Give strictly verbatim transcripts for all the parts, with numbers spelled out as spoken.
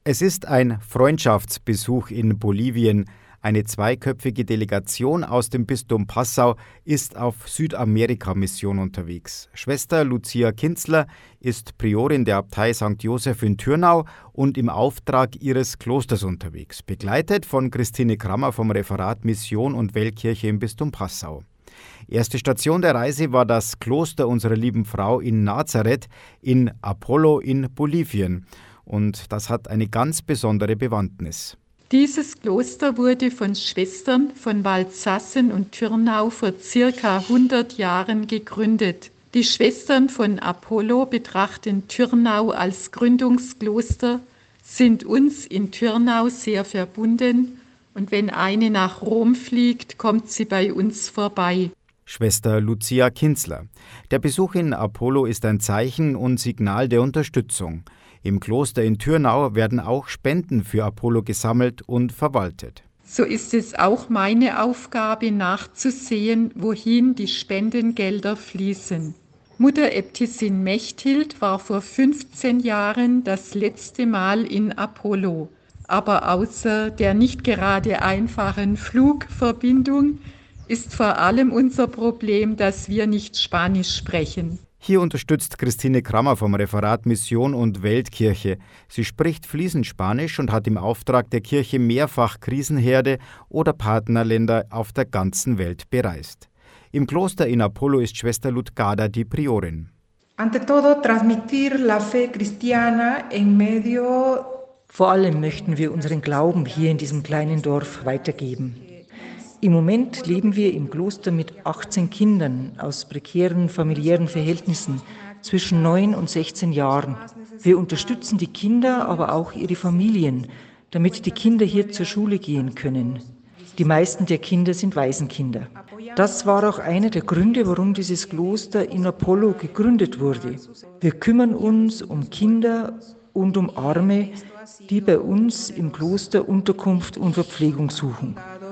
Es ist ein Freundschaftsbesuch in Bolivien. Eine zweiköpfige Delegation aus dem Bistum Passau ist auf Südamerika-Mission unterwegs. Schwester Lucia Kinzler ist Priorin der Abtei Sankt Joseph in Thürnau und im Auftrag ihres Klosters unterwegs, begleitet von Christine Krammer vom Referat Mission und Weltkirche im Bistum Passau. Erste Station der Reise war das Kloster unserer lieben Frau in Nazareth in Apollo in Bolivien. Und das hat eine ganz besondere Bewandtnis. Dieses Kloster wurde von Schwestern von Waldsassen und Thürnau vor circa hundert Jahren gegründet. Die Schwestern von Apollo betrachten Thürnau als Gründungskloster, sind uns in Thürnau sehr verbunden und wenn eine nach Rom fliegt, kommt sie bei uns vorbei. Schwester Lucia Kinzler. Der Besuch in Apollo ist ein Zeichen und Signal der Unterstützung. Im Kloster in Thürnau werden auch Spenden für Apollo gesammelt und verwaltet. So ist es auch meine Aufgabe, nachzusehen, wohin die Spendengelder fließen. Mutter Äbtissin Mechthild war vor fünfzehn Jahren das letzte Mal in Apollo. Aber außer der nicht gerade einfachen Flugverbindung ist vor allem unser Problem, dass wir nicht Spanisch sprechen. Hier unterstützt Christine Krammer vom Referat Mission und Weltkirche. Sie spricht fließend Spanisch und hat im Auftrag der Kirche mehrfach Krisenherde oder Partnerländer auf der ganzen Welt bereist. Im Kloster in Apollo ist Schwester Ludgada die Priorin. Ante todo, transmitir la fe cristiana en medio. Vor allem möchten wir unseren Glauben hier in diesem kleinen Dorf weitergeben. Im Moment leben wir im Kloster mit achtzehn Kindern aus prekären familiären Verhältnissen zwischen neun und sechzehn Jahren. Wir unterstützen die Kinder, aber auch ihre Familien, damit die Kinder hier zur Schule gehen können. Die meisten der Kinder sind Waisenkinder. Das war auch einer der Gründe, warum dieses Kloster in Apollo gegründet wurde. Wir kümmern uns um Kinder und um Arme, die bei uns im Kloster Unterkunft und Verpflegung suchen.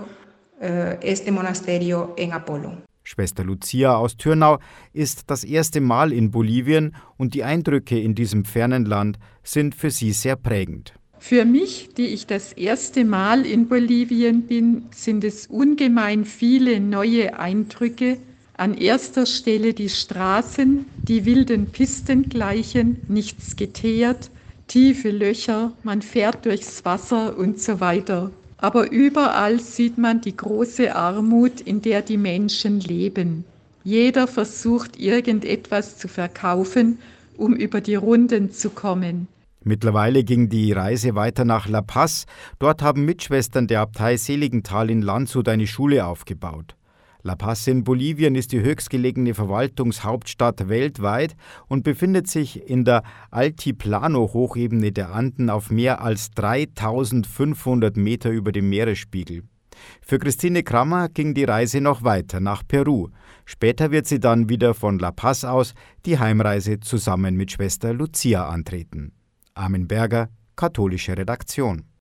Este monasterio en Apollo. Schwester Lucia aus Thürnau ist das erste Mal in Bolivien und die Eindrücke in diesem fernen Land sind für sie sehr prägend. Für mich, die ich das erste Mal in Bolivien bin, sind es ungemein viele neue Eindrücke. An erster Stelle die Straßen, die wilden Pisten gleichen, nichts geteert, tiefe Löcher, man fährt durchs Wasser und so weiter. Aber überall sieht man die große Armut, in der die Menschen leben. Jeder versucht, irgendetwas zu verkaufen, um über die Runden zu kommen. Mittlerweile ging die Reise weiter nach La Paz. Dort haben Mitschwestern der Abtei Seligenthal in Landshut eine Schule aufgebaut. La Paz in Bolivien ist die höchstgelegene Verwaltungshauptstadt weltweit und befindet sich in der Altiplano-Hochebene der Anden auf mehr als dreitausendfünfhundert Meter über dem Meeresspiegel. Für Christine Krammer ging die Reise noch weiter nach Peru. Später wird sie dann wieder von La Paz aus die Heimreise zusammen mit Schwester Lucia antreten. Armin Berger, katholische Redaktion.